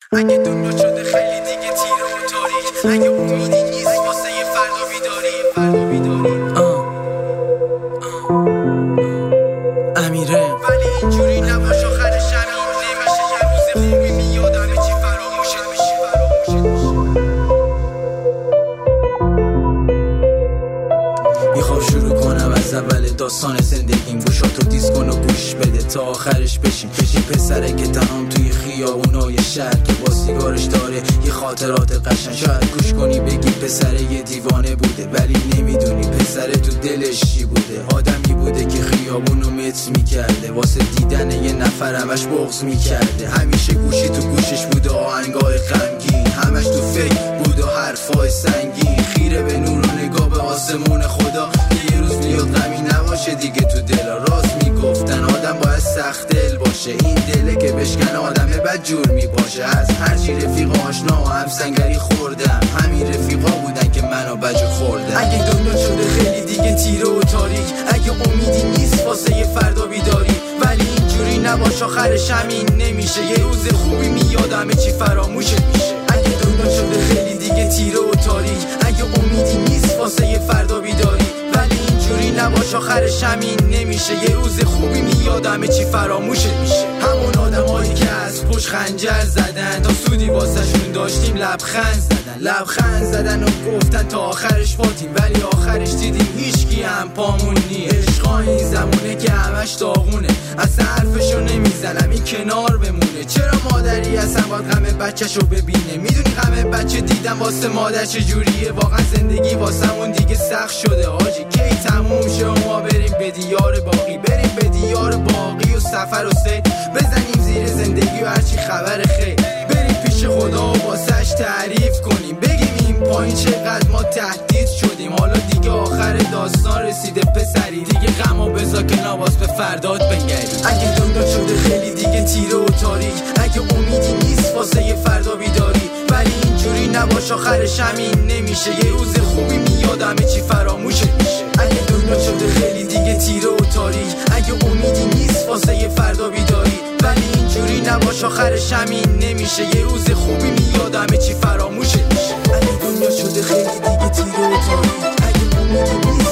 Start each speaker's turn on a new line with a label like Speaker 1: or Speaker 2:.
Speaker 1: اگه دنیا شده خیلی دیگه تیره و تاریک، اگه امیدی نیست واسه یه فردا بیداری. امیره ولی اینجوری نباش، آخر شب نمیشه یه روز خوبی میاد همه چی فراموشت میشه. میخوام شروع کنم از اول داستان زندگیم، گوشاتو دیز کن و گوش بده تا آخرش بشین پسره که تنام توی خیابونای شهر که با سیگارش داره یه خاطرات قشنگ. شاید گوش کنی بگی پسره یه دیوانه بوده، ولی نمیدونی پسره تو دلش چی بوده. آدمی بوده که خیابونو مت میکرده، واسه دیدن یه نفر همش بغض میکرده. همیشه گوشی تو گوشش بوده، آهنگای غمگین همش تو فکر بود و حرفای سنگین. خیره به نور و نگاه به آسمون خدا، یه روز میاد غمی نباشه دیگه تو دلا. راست میگفتن آدم باید سخت دل باشه، این دله که بشکنه آدمه بد جور میباشه. از هرچی رفیق آشنا و همسنگری خوردم، همین رفیقا بودن که منو بجا خوردم. اگه دنیا شده خیلی دیگه تیره و تاریک، اگه امیدی نیست واسه یه فردا بیداری، ولی اینجوری نباش آخرش همین نمیشه. یه روز خوبی میاد همه چی فراموشت میشه. اگه دنیا شده خیلی دیگه تیره و تاریک، اگه امیدی نیست واسه یه فردا بیداری، ولی اینجوری نباش آخرش همین نمیشه. یه روز خوبی میاد همه چی فراموشت میشه. همون آدمایی که از پشت خنجر زدن تا سودی واسهشون داشتیم لبخند زدن و گفتن تا آخرش فاتیم، ولی آخرش دیدیم هیچکی هم پامون نی. عشقا این زمونه که همش داغونه، اصلا حرفشو نمیزنم این کنار بمونه. چرا مادری اصلا باید غم بچه‌شو ببینه؟ میدونی غم بچه دیدن واسه مادر چجوریه؟ واقعا زندگی واسمون دیگه سخت شده آجی. کی تموم شه ما بریم به دیار باقی، بریم به دیار باقی و سفر و سیر بزنیم زیر زندگی و هرچی خبر خیر. بریم پیش خدا و واسش تعریف کنیم، بگیم این پایین چقدر ما تهدید شدیم. حالا دیگه آخر داستان رسیده پسری، دیگه غمو بذار کنار باز به فردات بنگری. اگه دنیا شده خیلی دیگه تیره و تاریک، اگه امیدی نیست واسه یه فردا بیداری، ولی اینجوری نباش آخرش همین نمیشه. یه روز خوبی میاد همه چی فراموشت میشه. اگه دنیا شده خیلی دیگه تیره و تاریک، اگه امیدی نیست واسه یه فردا بیداری، ولی اینجوری نباش آخرش همین نمیشه. یه روز خوبی میاد همه چی فراموشت میشه. اگه دنیا شده خیلی دیگه تیره و تاریک، اگه امیدی نیست